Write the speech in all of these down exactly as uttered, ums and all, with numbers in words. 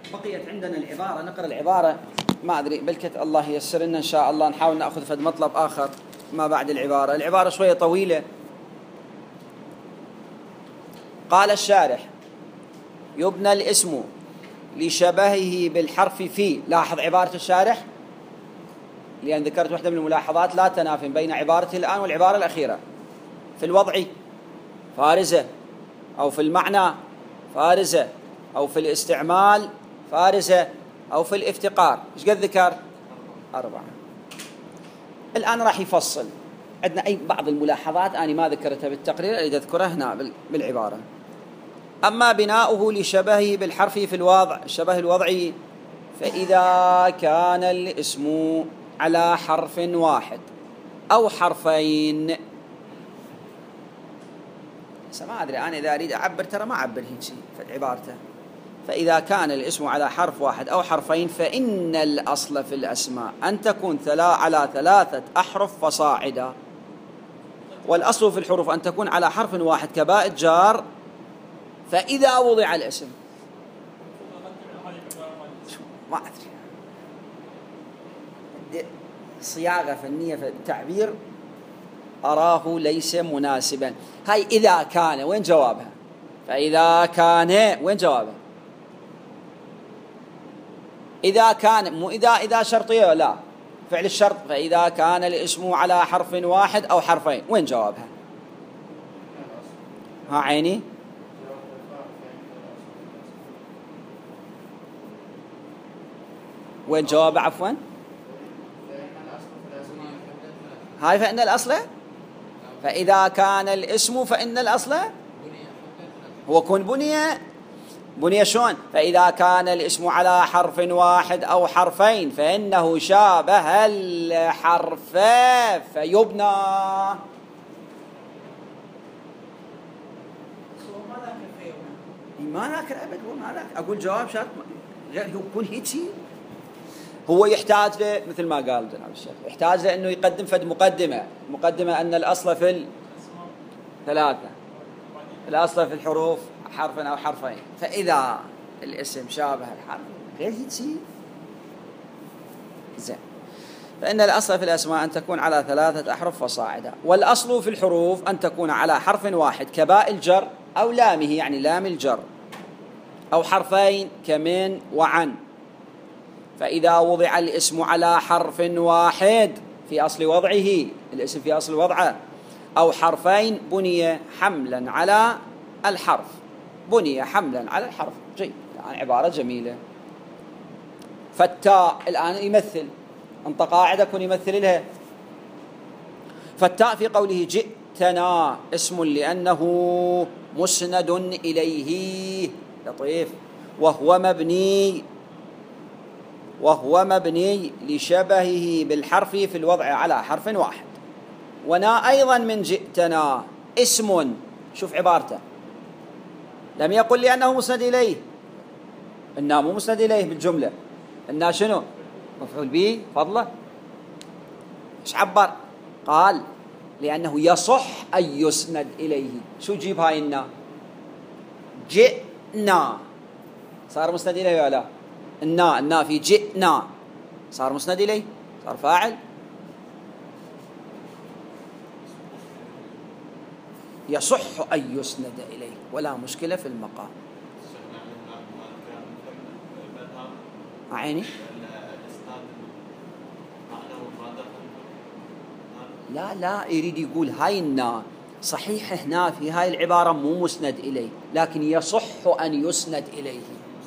بقيت عندنا العبارة، نقرأ العبارة. ما أدري بلكت الله ييسر لنا إن شاء الله نحاول نأخذ فد مطلب آخر ما بعد العبارة. العبارة شوية طويلة. قال الشارح: يبنى الاسم لشبهه بالحرف في. لاحظ عبارة الشارح، لأن ذكرت واحدة من الملاحظات لا تنافي بين عبارته الآن والعبارة الأخيرة. في الوضع فارزة، أو في المعنى فارزة، أو في الاستعمال فارزة، أو في الافتقار. إيش قد ذكر؟ أربعة. الآن راح يفصل. عندنا أي بعض الملاحظات أنا ما ذكرتها بالتقرير اللي أذكرها هنا بالعبارة. أما بناؤه لشبهه بالحرف في الوضع، الشبه الوضعي، فإذا كان الاسم على حرف واحد أو حرفين. ما أدري أنا إذا أريد أعبر ترى ما أعبر هيك شيء في عبارته. فإذا كان الاسم على حرف واحد أو حرفين فإن الأصل في الأسماء أن تكون ثلا على ثلاثة أحرف فصاعدا. والأصل في الحروف أن تكون على حرف واحد كباء الجار فإذا وضع الاسم. ما أدري، صياغة فنية في التعبير أراه ليس مناسبا. هاي إذا كان وين جوابها؟ فإذا كان وين جوابها؟ إذا كان، مو إذا إذا شرطية لا فعل الشرط. فإذا كان الاسم على حرف واحد أو حرفين وين جوابها؟ ها عيني، وين جواب عفوا؟ هاي فإن الأصل، فإذا كان الاسم فإن الأصل هو كون بنية. بنية شلون؟ فإذا كان الاسم على حرف واحد أو حرفين فإنه شابه الحرف فيبنى. ما ذاكر أبد، ما ذاكر. أقول جواب شرط غير يكون هيك شيء. هو يحتاج له مثل ما قال جناب الشيخ، يحتاج له انه يقدم فد مقدمه، مقدمه ان الاصل في الثلاثه، الاصل في الحروف حرف او حرفين، فاذا الاسم شابه الحرف غير هيك شيء زين. فان الاصل في الاسماء ان تكون على ثلاثه احرف فصاعدا، والاصل في الحروف ان تكون على حرف واحد كباء الجر او لامه يعني لام الجر، او حرفين كمن وعن. فإذا وضع الاسم على حرف واحد في أصل وضعه، الاسم في أصل وضعه، أو حرفين بني حملا على الحرف، بني حملا على الحرف. جيد، يعني عبارة جميلة. فالتاء الآن يمثل، أنت قاعدة كن يمثل لها. فالتاء في قوله جئتنا اسم لأنه مسند إليه، لطيف، وهو مبني وهو مبني لشبهه بالحرف في الوضع على حرف واحد. ونا أيضا من جئتنا اسم، شوف عبارته، لم يقل لأنه مسند إليه، إنه مو مسند إليه بالجملة، إنه شنو؟ مفعول به فضله. إيش عبر؟ قال لأنه يصح أن يسند إليه. شو جيب هاي النا؟ جئنا صار مسند إليه ولا لا؟ النا النا في جئنا صار مسند إليه، صار فاعل. يصح أن يسند إليه ولا مشكلة في المقام. عيني، لا لا يريد يقول هاي النا صحيح هنا في هاي العبارة مو مسند إليه، لكن يصح أن يسند إليه.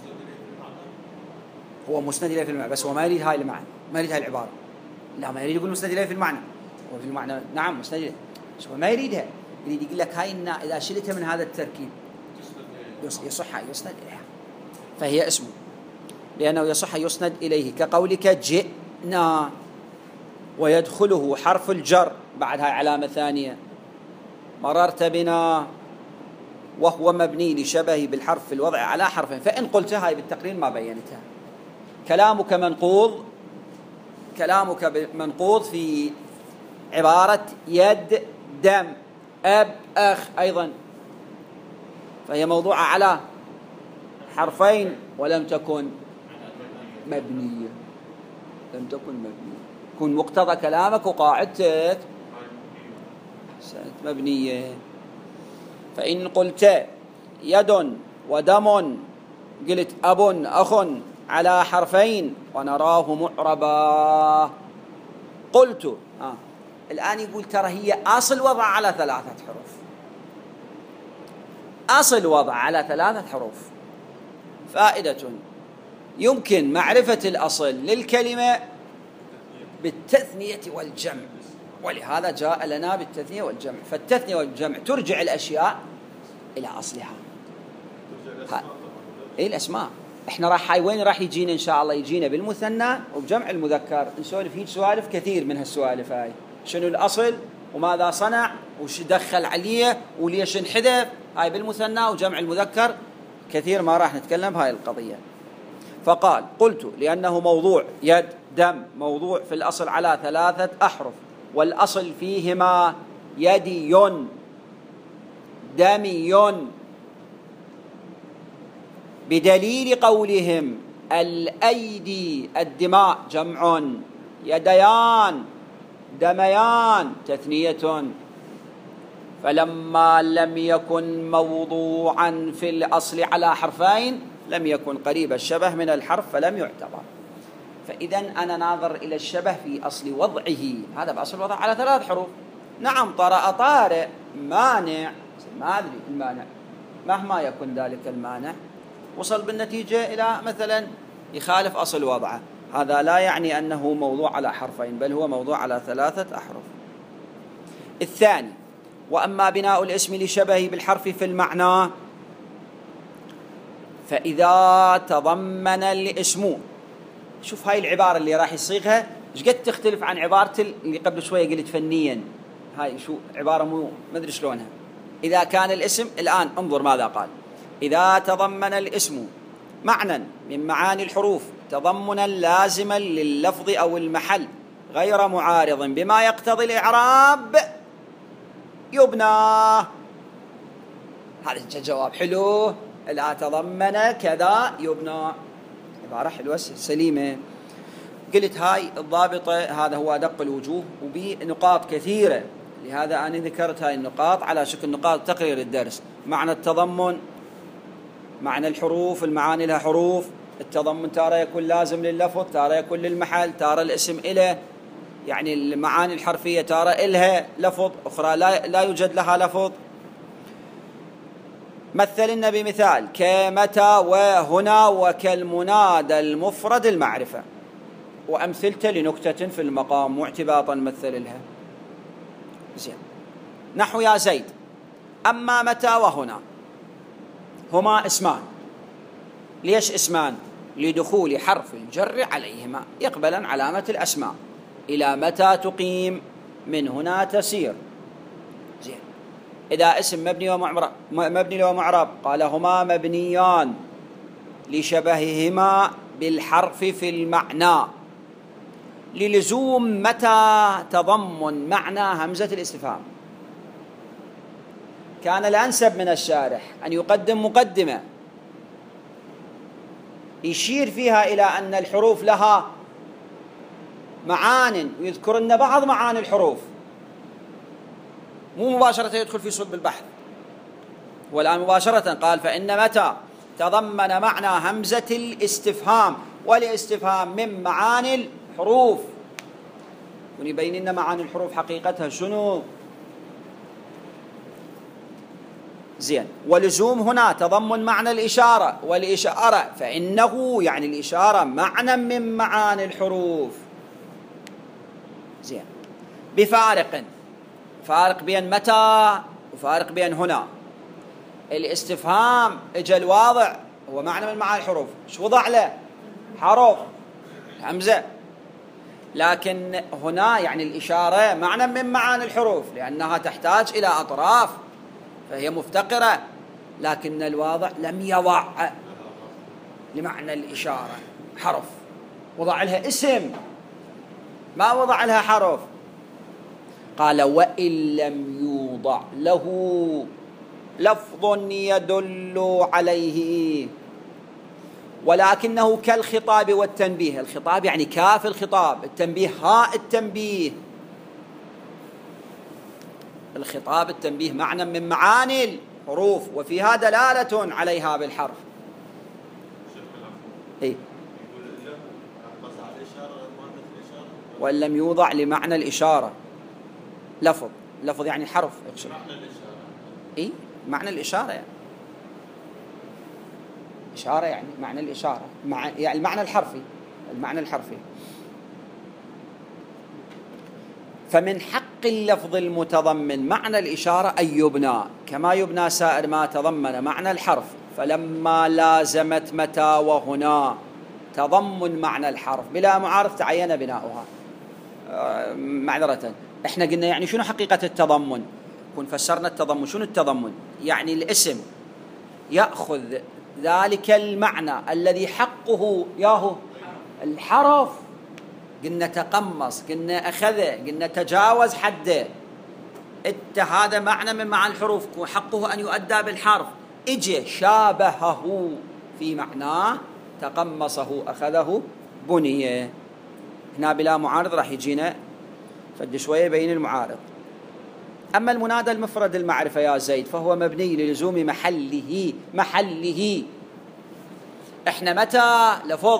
هو مسند إليه في المعنى، بس هو ما يريد هاي المعنى، ما يريد هاي العبارة. لا، ما يريد يقول مسند إليه في المعنى. هو في المعنى نعم مسند إليه، بس هو ما يريدها. يريد يقول لك هاي النا إذا شلتها من هذا التركيب يصح يسند إليها، فهي اسمه، لأنه يصح يسند إليه. كقولك جئنا، ويدخله حرف الجر بعد هاي علامة ثانية. مررت بنا، وهو مبني لشبهه بالحرف في الوضع على حرفين. فإن قلتها هاي بالتقرير ما بينتها. كلامك منقوض، كلامك منقوض في عبارة يد دم أب أخ أيضا، فهي موضوعة على حرفين ولم تكن مبنية، لم تكن مبنية. يكون مقتضى كلامك وقاعدتك مبنية. فإن قلت يد ودم، قلت أب أخ على حرفين ونراه معربا، قلت آه. الآن يقول ترى هي أصل وضع على ثلاثة حروف، أصل وضع على ثلاثة حروف. فائدة: يمكن معرفة الأصل للكلمة بالتثنية والجمع، ولهذا جاء لنا بالتثنية والجمع. فالتثنية والجمع ترجع الأشياء إلى أصلها. إيه الأسماء. إحنا راح وين راح يجينا إن شاء الله؟ يجينا بالمثنى وبجمع المذكر. نسولف هيك سوالف كثير من هالسوالف هاي، شنو الأصل وماذا صنع وش دخل عليه وليش انحذف، هاي بالمثنى وجمع المذكر كثير ما راح نتكلم بهاي القضية. فقال: قلت لأنه موضوع يد دم موضوع في الأصل على ثلاثة أحرف، والأصل فيهما يدي دمي، بدليل قولهم الأيدي الدماء جمع، يديان دميان تثنية. فلما لم يكن موضوعا في الأصل على حرفين لم يكن قريب الشبه من الحرف فلم يعتبر. فإذا أنا ناظر إلى الشبه في أصل وضعه، هذا بأصل وضع على ثلاث حروف. نعم طرأ طارئ مانع، ما أدري المانع مهما يكن ذلك المانع وصل بالنتيجة إلى مثلا يخالف أصل وضعه، هذا لا يعني أنه موضوع على حرفين، بل هو موضوع على ثلاثة أحرف. الثاني: وأما بناء الاسم لشبهه بالحرف في المعنى، فإذا تضمن الاسم، شوف هاي العبارة اللي راح يصيغها ايش قد تختلف عن عبارة اللي قبل شوية قلت فنيا. هاي شو عبارة مو ما ادري شلونها. إذا كان الاسم، الآن انظر ماذا قال: إذا تضمن الاسم معنى من معاني الحروف تضمنا لازما لللفظ أو المحل غير معارض بما يقتضي الإعراب يبنى. هذا جواب حلو. إذا تضمن كذا يبنى، عبارة حلوة سليمة. قلت هاي الضابطة، هذا هو أدق الوجوه وبنقاط كثيرة، لهذا أنا ذكرت هاي النقاط على شكل نقاط تقرير الدرس. معنى التضمن، معنى الحروف، المعاني لها حروف، التضمن تارة يكون لازم لللفظ، تارة يكون للمحل، تارة الاسم إله، يعني المعاني الحرفية تارة إلها لفظ، أخرى لا, لا يوجد لها لفظ. مثلنا بمثال كمتى وهنا وكالمنادى المفرد المعرفة، وأمثلته لنكتة في المقام واعتباطا مثل لها. زين. نحو يا زيد. أما متى وهنا هما اسمان. ليش اسمان؟ لدخول حرف الجر عليهما يقبلا علامة الأسماء. إلى متى تقيم، من هنا تسير. زين. إذا اسم مبني ومعرب مبني ومعرب قال هما مبنيان لشبههما بالحرف في المعنى، للزوم متى تضمن معنى همزة الاستفهام. كان الأنسب من الشارح أن يقدم مقدمة يشير فيها إلى أن الحروف لها معان ويذكر لنا بعض معاني الحروف، مو مباشرة يدخل في صلب البحث. والآن مباشرة قال فإن متى تضمن معنى همزة الاستفهام، والاستفهام من معاني الحروف، ونبين لنا معاني الحروف حقيقتها شنو. زين. ولزوم هنا تضمن معنى الإشارة، والإشارة فإنه يعني الإشارة معنى من معاني الحروف. زين. بفارق، فارق بين متى وفارق بين هنا. الاستفهام اجى الواضع هو معنى من معاني الحروف، شو وضع له؟ حرف همزة. لكن هنا يعني الإشارة معنى من معاني الحروف لأنها تحتاج إلى أطراف فهي مفتقرة، لكن الواضع لم يضع لمعنى الإشارة حرف، وضع لها اسم ما وضع لها حرف. قال وإن لم يوضع له لفظ يدل عليه ولكنه كالخطاب والتنبيه. الخطاب يعني كاف الخطاب، التنبيه هاء التنبيه. الخطاب التنبيه معنى من معاني الحروف وفيها دلالة عليها بالحرف. إيه؟ وإن لم يوضع لمعنى الإشارة لفظ، لفظ يعني حرف اقصد. إيه؟ معنى الإشارة يعني إشارة، يعني معنى الإشارة، مع يعني المعنى الحرفي، المعنى الحرفي. فمن حق اللفظ المتضمن معنى الإشارة أن يبنى كما يبنى سائر ما تضمن معنى الحرف. فلما لازمت متى وهنا تضمن معنى الحرف بلا معارض تعين بناؤها. آه معذرة، احنا قلنا يعني شنو حقيقة التضمن؟ كن فسرنا التضمن. شنو التضمن؟ يعني الاسم يأخذ ذلك المعنى الذي حقه ياهو الحرف. قلنا تقمص، قلنا أخذ، قلنا تجاوز حده. إت هذا معنى من معاني الحروف حقه أن يؤدى بالحرف. إجي شابهه في معناه، تقمصه، أخذه، بنيه. هنا بلا معارض راح يجينا فد شوية بين المعارض. أما المنادى المفرد المعرفة يا زيد فهو مبني للزوم محله. محله إحنا متى لفظ،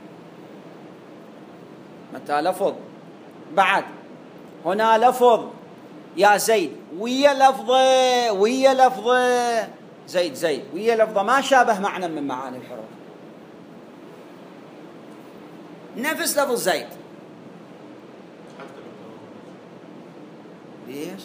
متى لفظ، بعد هنا لفظ يا زيد ويا لفظه، ويا لفظه زيد زيد ويا لفظه ما شابه معنى من معاني الحروف. نفس لفظ زيد. ليش؟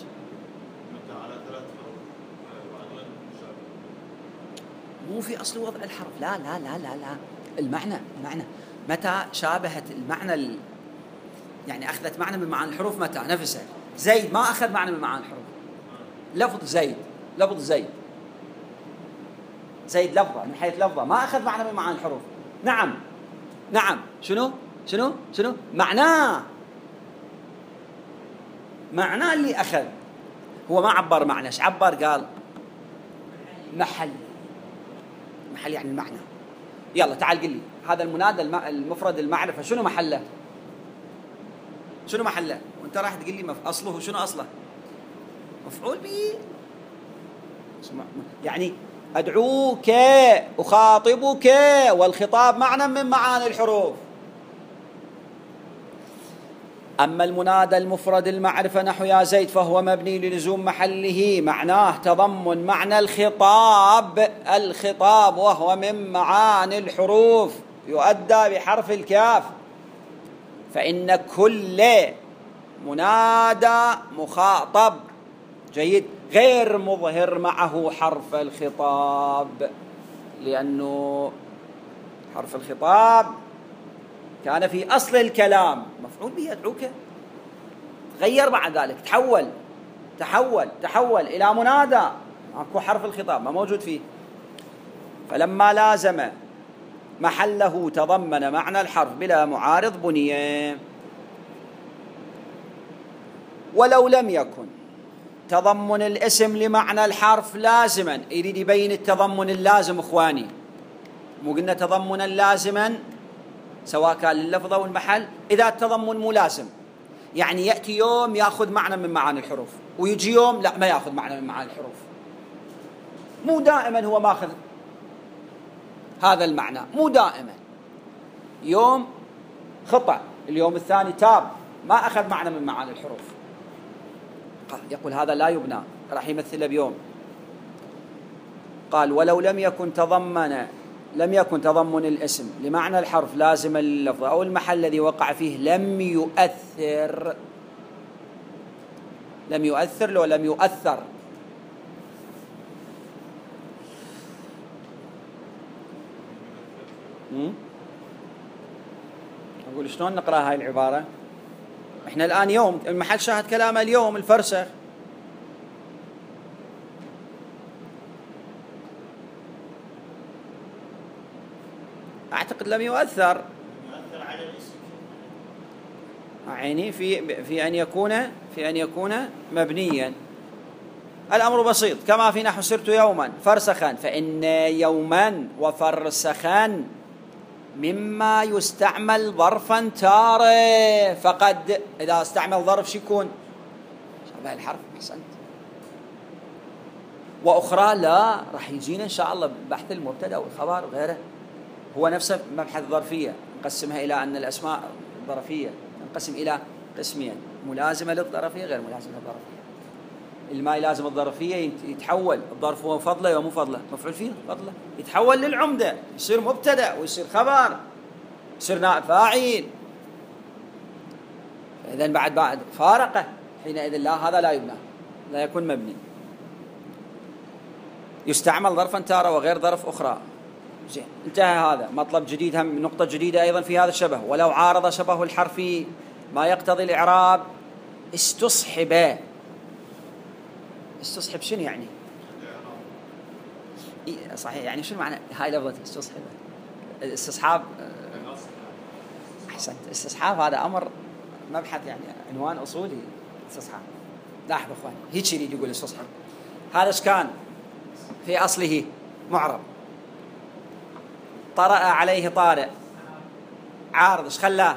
مو في أصل وضع الحرف، لا لا لا لا لا المعنى، المعنى متى شابهت المعنى ال... يعني أخذت معنى من معاني الحروف. متى نفسها. زيد ما أخذ معنى من معاني الحروف. لفظ زيد، لفظ زيد زيد لفظة من حيث لفظة ما أخذ معنى من معاني الحروف. نعم نعم شنو شنو شنو معناه، معناه اللي أخذ. هو ما عبر معنى، ايش عبر؟ قال محل. محل يعني المعنى. يلا تعال قل لي هذا المنادى المفرد المعرفة شنو محله؟ شنو محله؟ وانت راح تقول لي أصله شنو أصله؟ مفعول به. يعني أدعوك أخاطبك، والخطاب معنى من معاني الحروف. أما المنادى المفرد المعرفة نحو يا زيد فهو مبني للزوم محله، معناه تضمن معنى الخطاب. الخطاب وهو من معاني الحروف يؤدى بحرف الكاف. فإن كل منادى مخاطب جيد غير مظهر معه حرف الخطاب، لأنه حرف الخطاب كان في أصل الكلام مفعول به أدعوك، تغير بعد ذلك، تحول تحول تحول إلى منادى ماكو حرف الخطاب ما موجود فيه. فلما لازم محله تضمن معنى الحرف بلا معارض بني. ولو لم يكن تضمن الاسم لمعنى الحرف لازما، يريد يبين التضمن اللازم اخواني، مو قلنا تضمنا لازما سواء كان لللفظ او المحل. اذا التضمن مو لازم يعني ياتي يوم ياخذ معنى من معاني الحروف ويجي يوم لا ما ياخذ معنى من معاني الحروف، مو دائما هو ماخذ هذا المعنى، مو دائما. يوم خطأ، اليوم الثاني تاب ما أخذ معنى من معاني الحروف. يقول هذا لا يبنى، راح يمثله بيوم. قال ولو لم يكن تضمن لم يكن تضمن الاسم لمعنى الحرف لازما لللفظ أو المحل الذي وقع فيه لم يؤثر. لم يؤثر لو لم يؤثر. أقول شلون نقرأ هاي العبارة؟ إحنا الآن يوم المحل شاهد كلامه اليوم الفرسخ. أعتقد لم يؤثر. يؤثر على الاسم. عيني في في أن يكون في أن يكون مبنيا. الأمر بسيط كما في نحو سرت يوما فرسخا، فإن يوما وفرسخا مما يستعمل ظرفا تارة فقد. إذا استعمل ظرف شو يكون؟ شبه الحرف. أحسنت. وأخرى لا، راح يجينا إن شاء الله بحث المبتدأ والخبر وغيره. هو نفسه مبحث الظرفية نقسمها إلى أن الأسماء الظرفية تنقسم إلى قسمين: ملازمة للظرفية غير ملازمة للظرفية. اللي ما يلازم الظرفية يتحول الظرف هو فضله ومو فضله، مفعول فيه فضله، يتحول للعمدة، يصير مبتدأ ويصير خبر، يصير نائب فاعل. إذن بعد بعد فارقه حينئذ لا، هذا لا يبنى، لا يكون مبني. يستعمل ظرفا تارة وغير ظرف أخرى. زين، انتهى هذا. مطلب جديد، هم نقطة جديدة أيضا في هذا الشبه: ولو عارض شبه الحرفي ما يقتضي الإعراب استصحب. استصحب شنو يعني؟ إيه صحيح، يعني شنو معنى هاي لفظة استصحب؟ استصحاب. أحسنت. استصحاب هذا أمر مبحث، يعني عنوان أصولي. استصحاب. لاحظوا أخوان، هيك يريد يقول استصحب. هذا ايش كان في أصله؟ معرب. طرأ عليه طارئ. عارض، ايش خلاه؟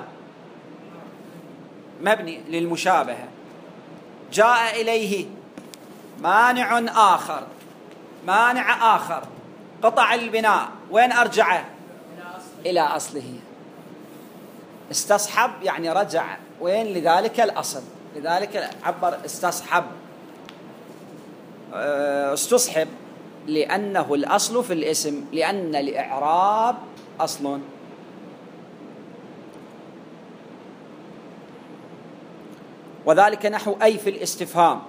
مبني للمشابهة. جاء إليه مانع آخر. مانع آخر قطع البناء، وين أرجعه؟ إلى أصله. استصحب يعني رجع وين؟ لذلك الأصل. لذلك عبر استصحب. استصحب لأنه الأصل في الاسم، لأن الإعراب أصل. وذلك نحو أي في الاستفهام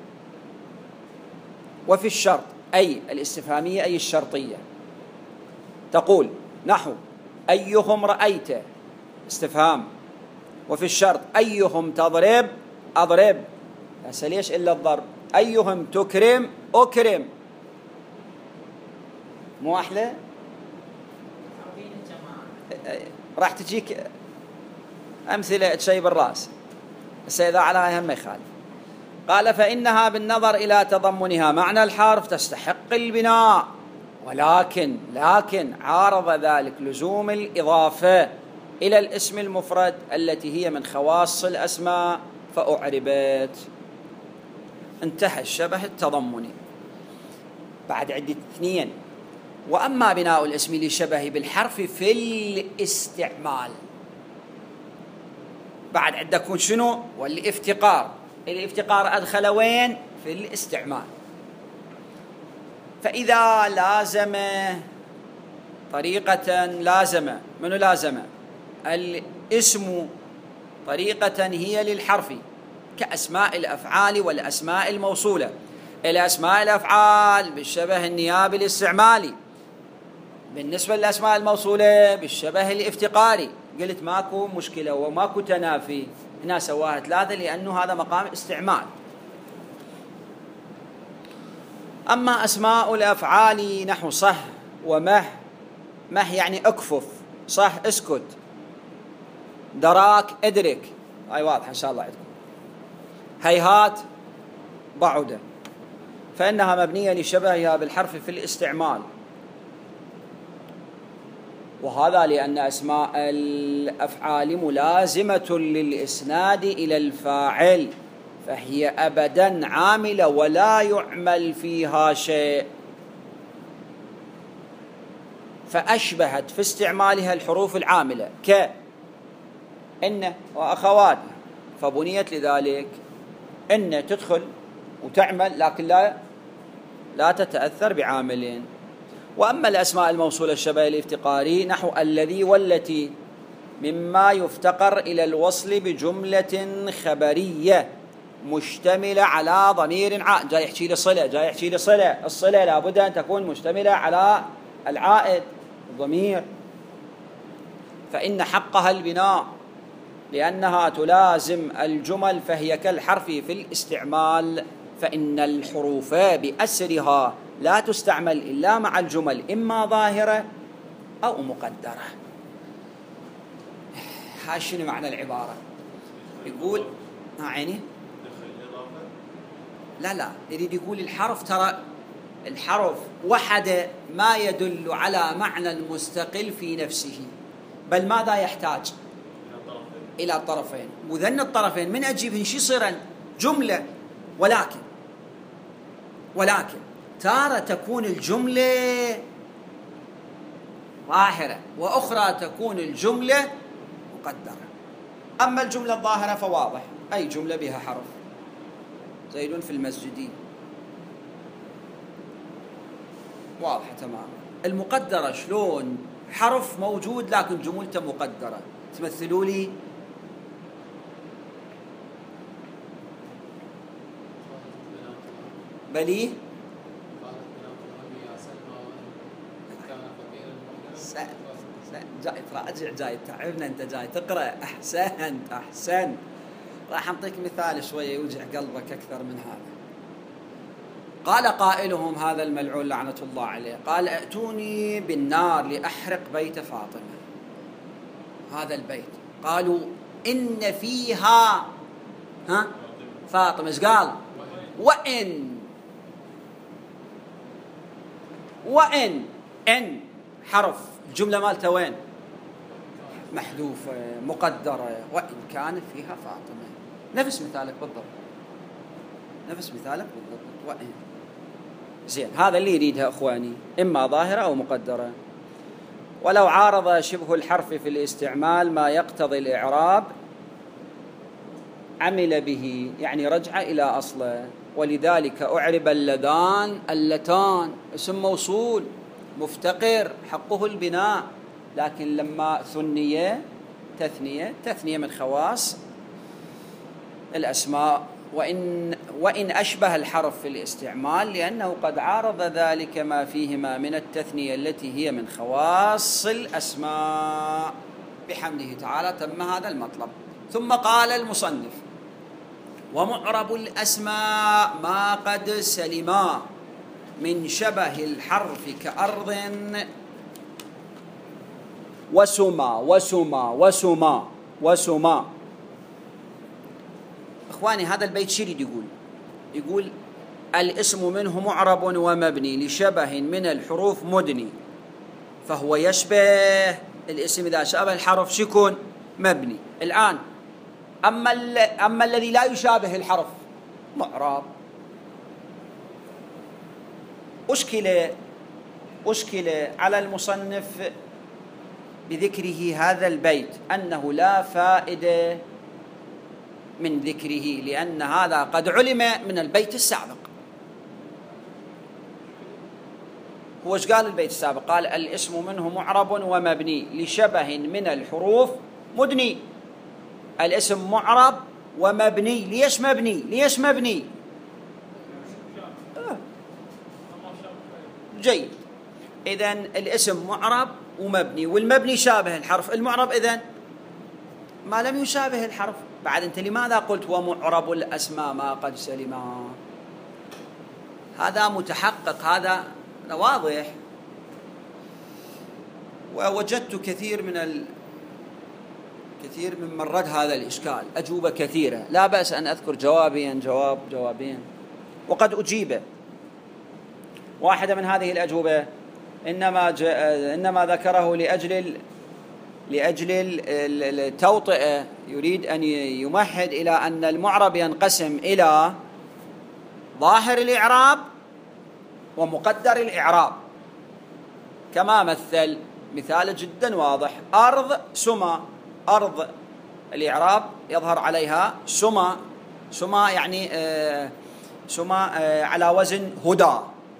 وفي الشرط. أي الاستفهامية أي الشرطية. تقول نحو أيهم رأيت استفهام، وفي الشرط أيهم تضرب أضرب. هسه ليش إلا الضرب؟ أيهم تكرم أكرم. مو أحلى؟ راح تجيك أمثلة شيء بالرأس، بس إذا على هاي هم ما يخالف. قال فإنها بالنظر إلى تضمنها معنى الحرف تستحق البناء، ولكن لكن عارض ذلك لزوم الإضافة إلى الاسم المفرد التي هي من خواص الأسماء فأعربت. انتهى الشبه التضمني. بعد عدة اثنين: وأما بناء الاسم لشبه بالحرف في الاستعمال. بعد عندكم شنو؟ والافتقار. الافتقار أدخل وين؟ في الاستعمال. فإذا لازم طريقة، لازم منو لازم؟ الاسم طريقة هي للحرف كأسماء الأفعال والأسماء الموصولة. الأسماء الأفعال بالشبه النيابي الاستعمالي، بالنسبة للأسماء الموصولة بالشبه الافتقاري. قلت ماكو مشكلة وماكو تنافي، هنا سواها ثلاثة لأنه هذا مقام استعمال. أما أسماء الأفعال نحو صح ومه. مه يعني أكفف، صح اسكت، دراك ادرك. هاي واضحة إن شاء الله عندكم. هيهات بعد، فإنها مبنية لشبهها بالحرف في الاستعمال، وهذا لأن أسماء الأفعال ملازمة للإسناد إلى الفاعل، فهي أبدا عاملة ولا يعمل فيها شيء، فأشبهت في استعمالها الحروف العاملة ك إن وأخواتها، فبنيت لذلك. إن تدخل وتعمل لكن لا لا تتأثر بعامل. وأما الأسماء الموصولة الشبه الافتقاري نحو الذي والتي مما يفتقر إلى الوصل بجملة خبرية مشتملة على ضمير عائد. جاي يحكي لي صلة، جاي يحكي لي صلة، الصلة لابد أن تكون مشتملة على العائد الضمير، فإن حقها البناء لأنها تلازم الجمل، فهي كالحرف في الاستعمال، فإن الحروف بأسرها لا تستعمل إلا مع الجمل إما ظاهرة أو مقدرة. هاي شنو معنى العبارة؟ يقول ها عيني لا لا يريد يقول الحرف، ترى الحرف وحده ما يدل على معنى مستقل في نفسه، بل ماذا يحتاج؟ إلى طرفين. مثنى الطرفين من أجيبهن شو يصير؟ جملة. ولكن ولكن تارة تكون الجملة ظاهرة، وأخرى تكون الجملة مقدرة. أما الجملة الظاهرة فواضح، أي جملة بها حرف، زيد في المسجد، واضحة تماما. المقدرة شلون؟ حرف موجود لكن جملته مقدرة. تمثلوا لي. بلي جاي تراجع، جاي تعبنا، انت جاي تقرأ. احسنت احسنت. راح انطيك مثال شوية يوجع قلبك اكثر من هذا. قال قائلهم هذا الملعون لعنة الله عليه، قال ائتوني بالنار لأحرق بيت فاطمة. هذا البيت قالوا إن فيها ها فاطمة. ايش قال؟ وإن وإن إن حرف الجملة مالته وين؟ محذوفة مقدرة. وإن كان فيها فاطمة. نفس مثالك بالضبط، نفس مثالك بالضبط. وإن. زين، هذا اللي يريدها أخواني، إما ظاهرة أو مقدرة. ولو عارض شبه الحرف في الاستعمال ما يقتضي الإعراب عمل به، يعني رجع إلى أصله. ولذلك أعرب اللذان اللتان، اسم موصول مفتقر حقه البناء، لكن لما ثنية تثنية، تثنية من خواص الأسماء. وإن, وإن أشبه الحرف في الاستعمال لأنه قد عارض ذلك ما فيهما من التثنية التي هي من خواص الأسماء. بحمده تعالى تم هذا المطلب. ثم قال المصنف: ومعرب الأسماء ما قد سلما من شبه الحرف كأرض وسما وسما وسما وسما. إخواني، هذا البيت شو يريد يقول؟ يقول الاسم منه معرب ومبني لشبه من الحروف مدني، فهو يشبه الاسم إذا شابه الحرف شكون؟ مبني. الآن أما, أما الذي لا يشابه الحرف معرب. أشكل أشكل على المصنف بذكره هذا البيت أنه لا فائدة من ذكره، لأن هذا قد علم من البيت السابق. هو ايش قال البيت السابق؟ قال الاسم منه معرب ومبني لشبه من الحروف مدني. الاسم معرب ومبني. ليش مبني؟ ليش مبني؟ آه. جيد. إذن الاسم معرب ومبني، والمبني شابه الحرف. المعرب إذن ما لم يشابه الحرف. بعد أنت لماذا قلت ومعرب الأسماء ما قد سلما؟ هذا متحقق، هذا واضح. ووجدت كثير من ال... كثير من رد هذا الإشكال، أجوبة كثيرة، لا بأس أن أذكر جوابين جواب جوابين وقد أجيب. واحدة من هذه الأجوبة إنما ج... إنما ذكره لأجل ال... لأجل التوطئة، يريد أن يمهد إلى أن المعرب ينقسم إلى ظاهر الإعراب ومقدر الإعراب، كما مثل مثال جدا واضح: أرض سما. أرض الإعراب يظهر عليها سما. سما يعني آه سما آه على وزن هدى.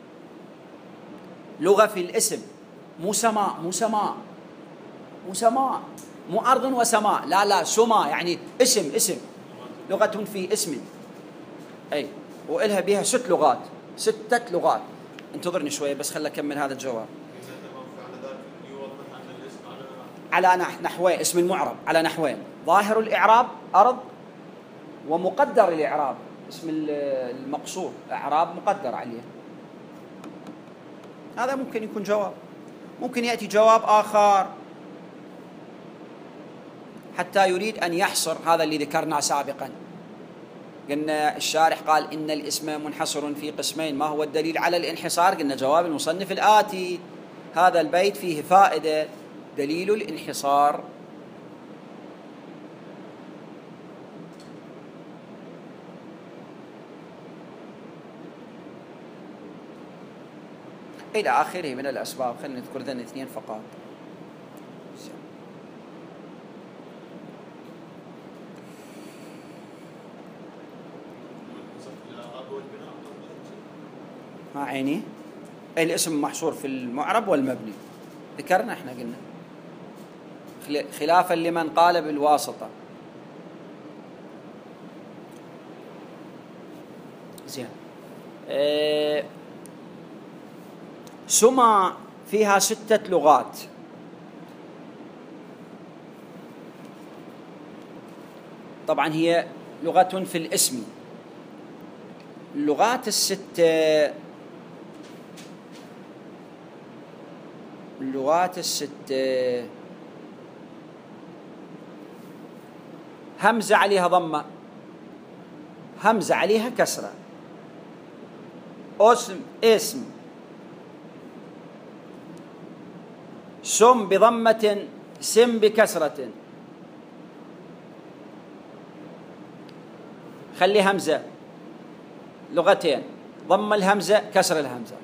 لغة في الاسم، مو سماء مو سماء مو سماء مو أرض وسماء، لا لا سما يعني اسم اسم لغة في اسم. أي وإلها بها ست لغات ستة لغات. انتظرني شوية بس خلنا أكمل هذا الجواب. على نحوين اسم المعرب، على نحوين: ظاهر الإعراب أرض، ومقدر الإعراب اسم المقصور إعراب مقدر عليه. هذا ممكن يكون جواب. ممكن يأتي جواب آخر حتى يريد أن يحصر هذا اللي ذكرناه سابقا. قلنا الشارح قال إن الاسم منحصر في قسمين، ما هو الدليل على الانحصار؟ قلنا جواب المصنف الآتي: هذا البيت فيه فائدة، دليل الانحصار. إلى آخره من الأسباب. خلينا نذكر ذن اثنين فقط. ما عيني الاسم محصور في المعرب والمبني، ذكرنا احنا قلنا خلافا لمن قال بالواسطة. زين. اه سمى فيها ستة لغات. طبعا هي لغة في الاسم. اللغات الستة اللغات الستة همزة عليها ضمة، همزة عليها كسرة. اسم اسم سم بضمة سم بكسرة. خلي همزة لغتين، ضم الهمزة كسر الهمزة.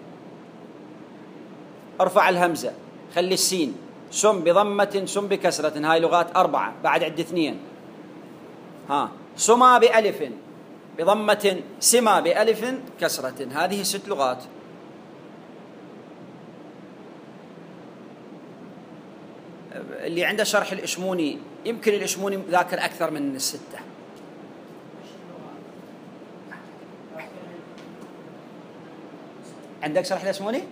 ارفع الهمزة خلي السين سم بضمة سم بكسرة. هاي لغات أربعة، بعد عد اثنين. ها سما بألف بضمة سما بألف كسرة. هذه ست لغات. اللي عنده شرح الإشموني يمكن الإشموني ذاكر أكثر من الستة. عندك شرح الإشموني؟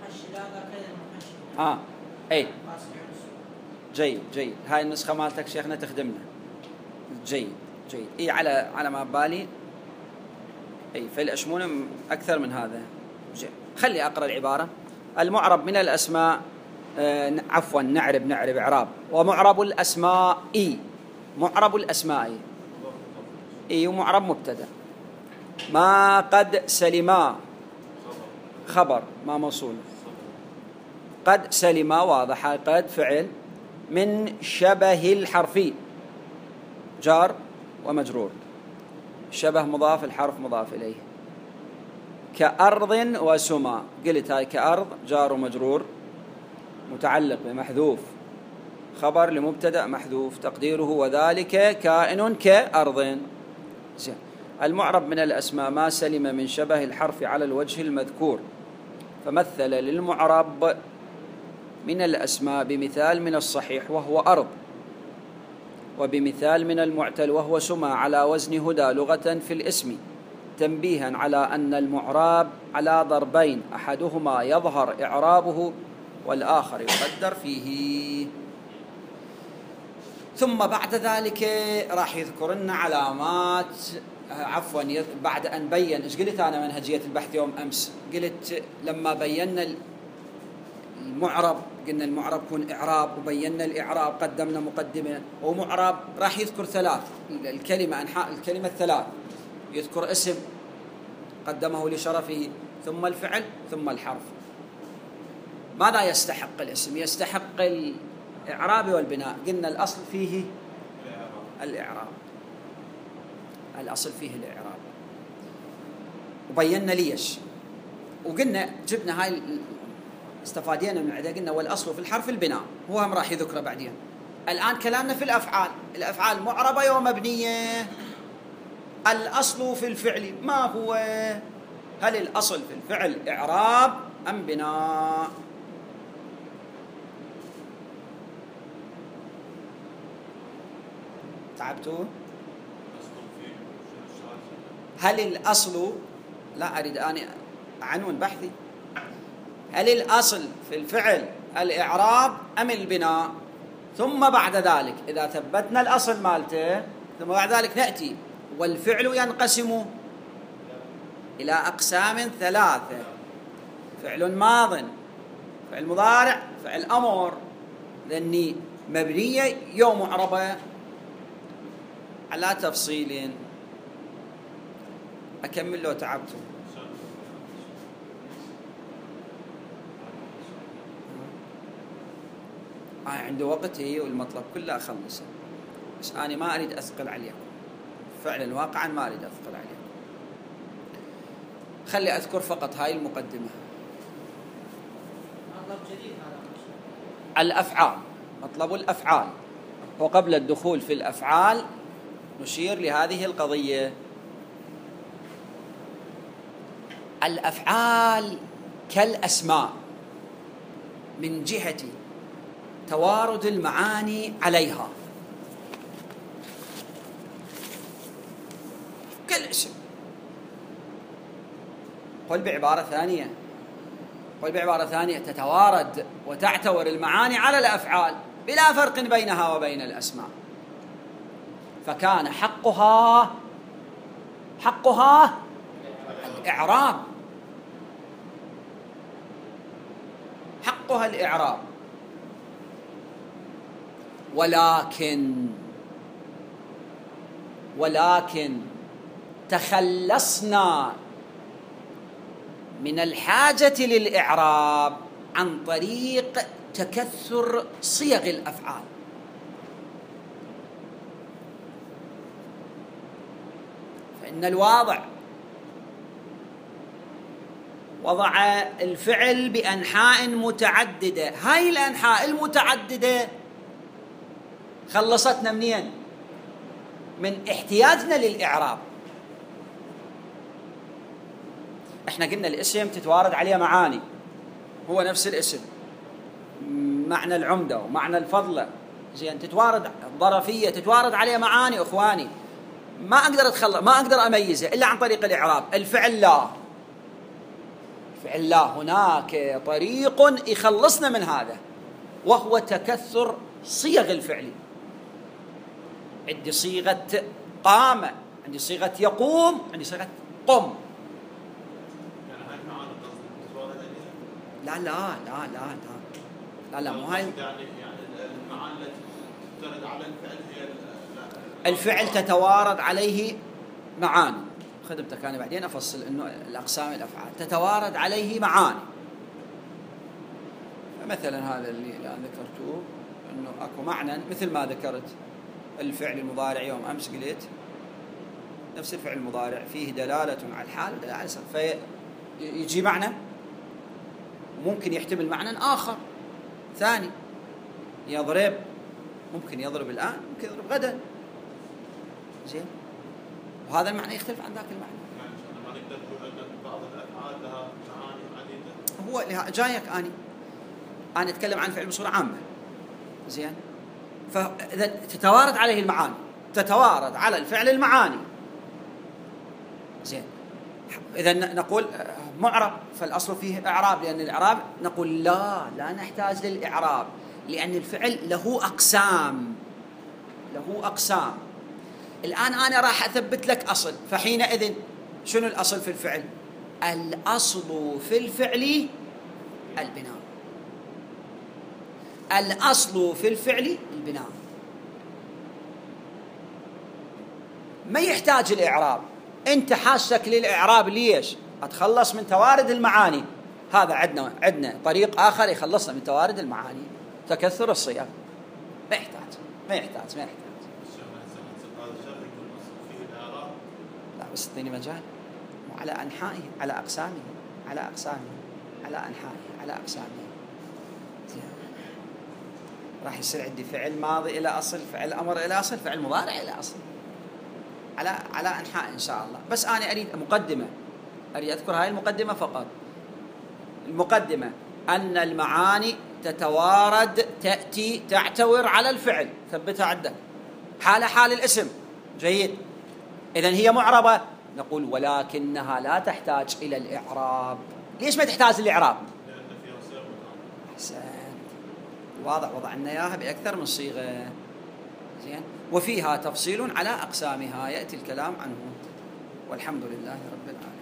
آه أي جيد جيد. هاي النسخة مالتك شيخنا تخدمنا. جيد جيد. إي على على ما بالي. أي في الأشمونة أكثر من هذا. جيد. خلي أقرأ العبارة. المعرب من الأسماء آه عفوا نعرب نعرب إعراب. ومعرب الأسماء إي معرب الأسماء إي ومعرب مبتدأ. ما قد سلما خبر ما موصول. قد سلما واضحة. قد فعل. من شبه الحرفي جار ومجرور. شبه مضاف، الحرف مضاف إليه. كأرض وسما قلت هاي كأرض جار ومجرور متعلق بمحذوف، خبر لمبتدأ محذوف تقديره وذلك كائن كأرض. زين. المعرب من الأسماء ما سلم من شبه الحرف على الوجه المذكور، فمثل للمعرب من الأسماء بمثال من الصحيح وهو أرض، وبمثال من المعتل وهو سما على وزن هدى لغة في الاسم، تنبيها على أن المعراب على ضربين أحدهما يظهر إعرابه والآخر يقدر فيه. ثم بعد ذلك راح يذكر لنا علامات عفوا بعد أن بين. إيش قلت أنا منهجية البحث يوم أمس؟ قلت لما بينا المعرب قلنا المعرب يكون إعراب، وبينا الإعراب قدمنا مقدمة ومعرب. راح يذكر ثلاث الكلمة أنحاء الكلمة الثلاث، يذكر اسم قدمه لشرفه، ثم الفعل، ثم الحرف. ماذا يستحق الاسم؟ يستحق الإعراب والبناء. قلنا الأصل فيه الإعراب، الأصل فيه الإعراب، وبينا ليش. وقلنا جبنا هاي استفادينا من عده. قلنا والأصل في الحرف البناء، هو هم راح يذكره بعدين. الآن كلامنا في الأفعال. الأفعال معربة ومبنية. الأصل في الفعل ما هو؟ هل الأصل في الفعل إعراب أم بناء؟ تعبتوا؟ هل الأصل، لا أريد أن عنون بحثي، هل الأصل في الفعل الإعراب أم البناء؟ ثم بعد ذلك إذا ثبتنا الأصل مالته، ثم بعد ذلك نأتي والفعل ينقسم إلى أقسام ثلاثة: فعل ماض، فعل مضارع، فعل أمر. لأني مبنية يوم معربة على تفصيل. أكمل لو تعبتم. أنا عنده وقتي والمطلب كله أخلصه، بس أنا ما أريد أثقل عليكم، فعلا واقعا ما أريد أثقل عليكم. خلي أذكر فقط هاي المقدمة. الأفعال، مطلب الأفعال، وقبل الدخول في الأفعال نشير لهذه القضية. الأفعال كالأسماء من جهة توارد المعاني عليها، كالاسم. قل بعبارة ثانية قل بعبارة ثانية تتوارد وتعتور المعاني على الأفعال بلا فرق بينها وبين الأسماء، فكان حقها حقها الإعراب، حقها الإعراب. ولكن ولكن تخلصنا من الحاجة للإعراب عن طريق تكثر صيغ الأفعال. فإن الواضع وضع الفعل بأنحاء متعددة، هاي الأنحاء المتعددة خلصتنا منين؟ من احتياجنا للإعراب. احنا قلنا الاسم تتوارد عليه معاني، هو نفس الاسم، معنى العمدة ومعنى الفضلة، زين، تتوارد الظرفية تتوارد عليه معاني اخواني، ما اقدر اتخلص ما اقدر اميزه الا عن طريق الاعراب. الفعل لا، الفعل لا، هناك طريق يخلصنا من هذا، وهو تكثر صيغ الفعل. عندي صيغة قام، عندي صيغة يقوم، عندي صيغة قم. لا لا لا لا لا لا لا مو هاي. يعني يعني المعاني التي ترد على الفعل هي الفعل تتوارد عليه معاني. خدمتك انا بعدين افصل انه الاقسام الافعال تتوارد عليه معاني. فمثلا هذا اللي الان ذكرته انه اكو معنى مثل ما ذكرت الفعل المضارع يوم امس قلت نفس الفعل المضارع فيه دلاله على الحال ودلاله على السبب، فيجي معنى ممكن يحتمل معنى آخر ثاني. يضرب ممكن يضرب الآن، ممكن يضرب غدا، زين، وهذا المعنى يختلف عن ذاك المعنى. ما نقدر نقول أن بعض الأفعال لها معاني عديدة. هو جايك أنا أنا أتكلم عن فعل بصورة عامة، زين، فإذا تتوارد عليه المعاني، تتوارد على الفعل المعاني، زين. إذا نقول معرب، فالأصل فيه إعراب، لأن الإعراب نقول لا لا نحتاج للإعراب، لأن الفعل له أقسام، له أقسام. الآن أنا راح أثبت لك أصل، فحينئذ شنو الأصل في الفعل؟ الأصل في الفعل البناء، الأصل في الفعل البناء، ما يحتاج الإعراب. أنت حاجتك للإعراب ليش؟ أتخلص من توارد المعاني. هذا عندنا عندنا طريق آخر يخلصنا من توارد المعاني، تكثر الصيغ. ما يحتاج ما يحتاج ما يحتاج لا، بس اعطيني مجال. وعلى أنحائه، على أقسامه، على أقسامه، على أنحائه، على أقسامه. راح يصير عندي فعل ماضي إلى أصل، فعل أمر إلى أصل، فعل مضارع إلى أصل، على على أنحاء إن شاء الله. بس أنا أريد مقدمة، أريد أذكر هاي المقدمة فقط. المقدمة أن المعاني تتوارد، تأتي تعتور على الفعل، ثبتها عندك، حال حال الاسم، جيد. إذن هي معربة، نقول ولكنها لا تحتاج إلى الإعراب. ليش ما تحتاج للإعراب؟ لأن فيها صيغة. أحسنت، واضح، وضعنا إياها بأكثر من صيغة، زين. وفيها تفصيل على أقسامها يأتي الكلام عنه، والحمد لله رب العالمين.